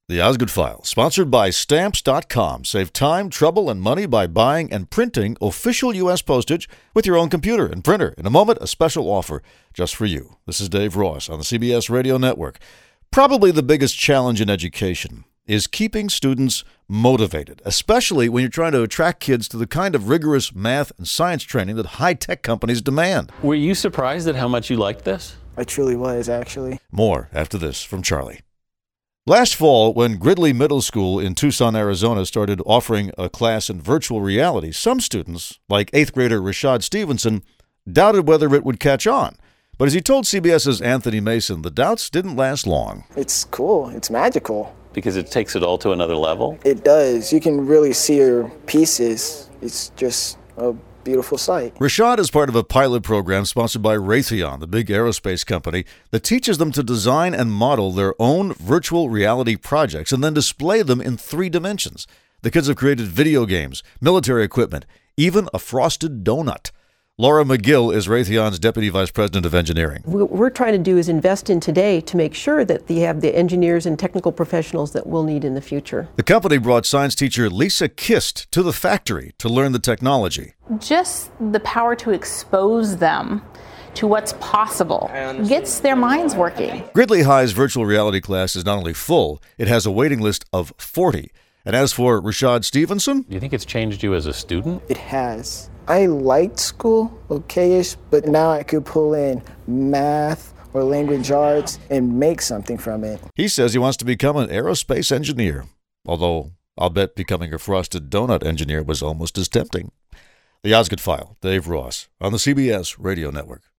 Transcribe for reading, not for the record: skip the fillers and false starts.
The Osgood File, sponsored by Stamps.com. Save time, trouble, and money by buying and printing official U.S. postage with your own computer and printer. In a moment, a special offer just for you. This is Dave Ross on the CBS Radio Network. Probably the biggest challenge in education is keeping students motivated, especially when you're trying to attract kids to the kind of rigorous math and science training that high-tech companies demand. Were you surprised at how much you liked this? I truly was, actually. More after this from Charlie. Last fall, when Gridley Middle School in Tucson, Arizona started offering a class in virtual reality, some students, like 8th grader Rashad Stevenson, doubted whether it would catch on. But as he told CBS's Anthony Mason, the doubts didn't last long. It's cool. It's magical. Because it takes it all to another level? It does. You can really see your pieces. It's just a beautiful sight. Rashad is part of a pilot program sponsored by Raytheon, the big aerospace company, that teaches them to design and model their own virtual reality projects and then display them in 3 dimensions. The kids have created video games, military equipment, even a frosted donut. Laura McGill is Raytheon's Deputy Vice President of Engineering. What we're trying to do is invest in today to make sure that they have the engineers and technical professionals that we'll need in the future. The company brought science teacher Lisa Kist to the factory to learn the technology. Just the power to expose them to what's possible gets their minds working. Gridley High's virtual reality class is not only full, it has a waiting list of 40. And as for Rashad Stevenson? Do you think it's changed you as a student? It has. I liked school, okay-ish, but now I could pull in math or language arts and make something from it. He says he wants to become an aerospace engineer, although I'll bet becoming a frosted donut engineer was almost as tempting. The Osgood File, Dave Ross, on the CBS Radio Network.